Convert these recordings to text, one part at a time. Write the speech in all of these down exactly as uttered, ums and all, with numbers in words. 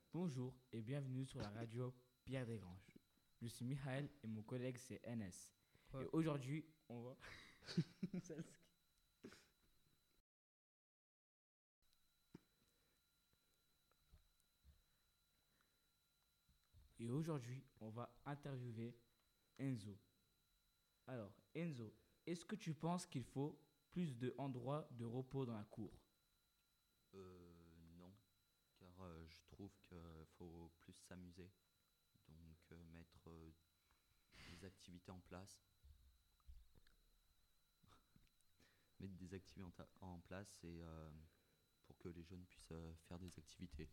Bonjour et bienvenue sur la radio Pierre Desgranges. Je suis Michael et mon collègue c'est N S. Ouais. Et aujourd'hui, on va... et aujourd'hui, on va interviewer Enzo. Alors, Enzo, est-ce que tu penses qu'il faut plus d'endroits de repos dans la cour? Euh, non, car euh, je trouve qu'il faut plus s'amuser, donc euh, mettre euh, des activités en place, mettre des activités en, ta- en place et euh, pour que les jeunes puissent euh, faire des activités.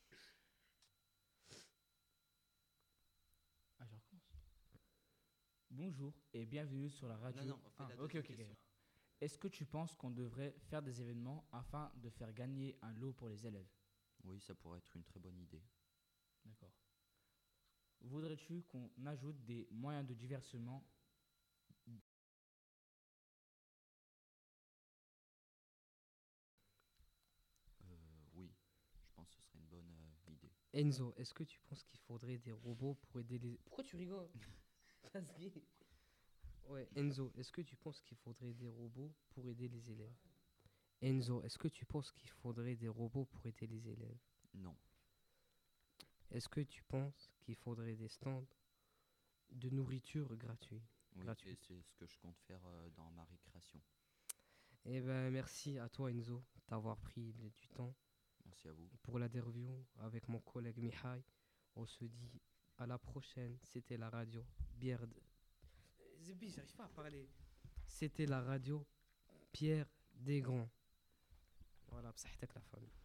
Ah, je recommence. Bonjour et bienvenue sur la radio. Non, non, fais Ah, la ok, deuxième ok, ok. question. Est-ce que tu penses qu'on devrait faire des événements afin de faire gagner un lot pour les élèves? Oui, ça pourrait être une très bonne idée. D'accord. Voudrais-tu qu'on ajoute des moyens de divertissement? Euh, oui, je pense que ce serait une bonne euh, idée. Enzo, est-ce que tu penses qu'il faudrait des robots pour aider les... Pourquoi tu rigoles? Vas-y. Ouais, Enzo, est-ce que tu penses qu'il faudrait des robots pour aider les élèves? Enzo, est-ce que tu penses qu'il faudrait des robots pour aider les élèves? Non, Est-ce que tu penses qu'il faudrait des stands de nourriture gratuits? oui, Gratuit. et c'est ce que je compte faire euh, dans ma récréation. Eh ben, merci à toi, Enzo, d'avoir pris le- du temps Merci à vous. pour l'interview avec mon collègue Mihai. On se dit à la prochaine. C'était la radio Pierre. D- Zébi, j'arrive pas à parler. C'était la radio Pierre Desgrands. Voilà, بصحتك la famille.